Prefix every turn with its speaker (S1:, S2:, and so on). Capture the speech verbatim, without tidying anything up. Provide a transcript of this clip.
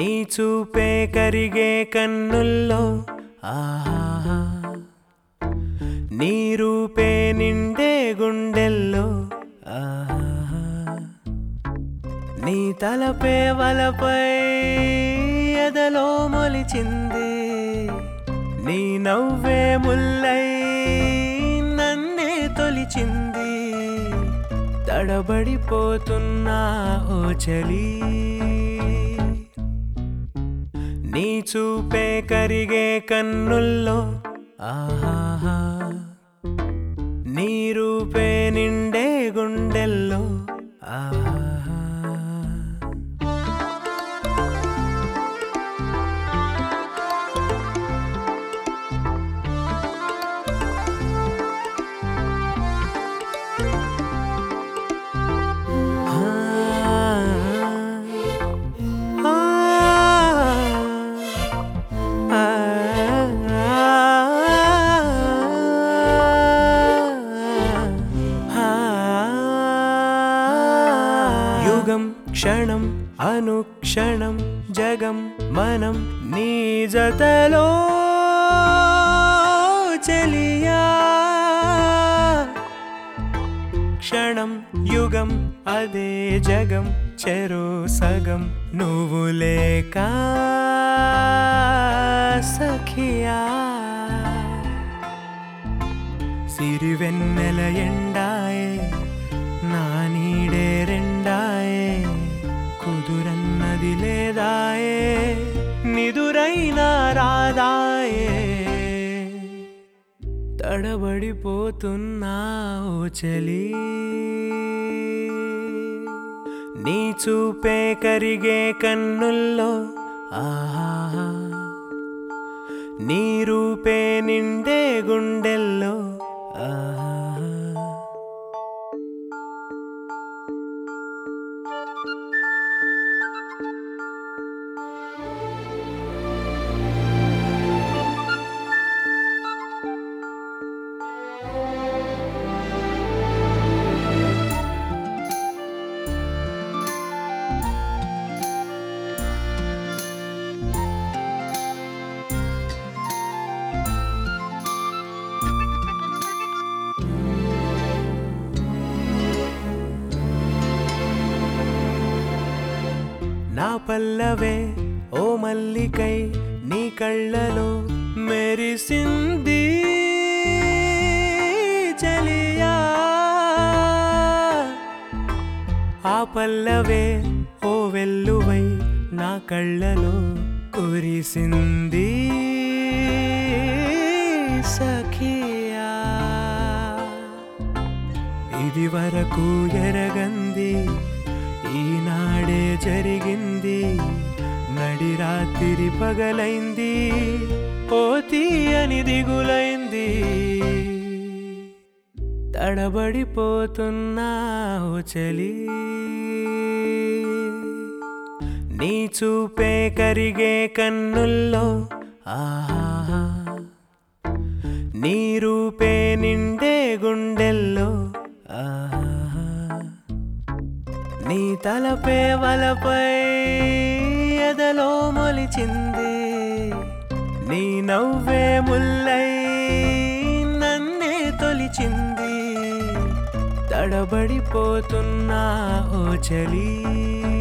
S1: నీ చూపే కరిగే కన్నుల్లో ఆహా, నీ రూపే నిండే గుండెల్లో ఆహా, నీ తలపే వలపై ఎదలో మొలిచింది, నీ నవ్వే ముల్లై నన్నే తొలిచింది. తడబడిపోతున్నా ఓ చలి, నీ చూపే కరిగే కన్నుల్లో ఆహా, నీ రూపే నిండే గుండెల్లో ఆహా. యుగం క్షణం అనుక్షణం జగం మనం నీ జతలో చెలియా, క్షణం యుగం అదే జగం చెరో సగం నువ్వు లేక సఖియా. సిరివెన్నెల ఎండాయే నా నీడే రెండాయే, కుదురన్నది లేదాయే నిదురైనా రాదాయే. తడబడిపోతున్నా ఓ చలి, నీ చూపే కరిగే కన్నుల్లో ఆహా, నీ రూపే నిండే గుండెల్లో ఆహా. నా పల్లవే ఓ మల్లికై నీ కళ్ళలో మెరిసింది చలియా, ఆ పల్లవే ఓ వెల్లువై నా కళ్ళలో కురిసింది సఖియా. ఇది వరకు ఎరగంది ఈనాడే జరిగింది, నడి రాత్రి పగలైంది ఓ తీయని దిగులైంది. తడబడిపోతున్నా ఓ చలి, నీ చూపే కరిగే కన్నుల్లో ఆహా, నీ రూపే నిండే గుండెల్లో ఆహా, నీ తలపే వలపై ఎదలో మొలిచింది, నీ నవ్వే ముల్లై నన్నే తొలిచింది. తడబడిపోతున్నా ఓ చలి.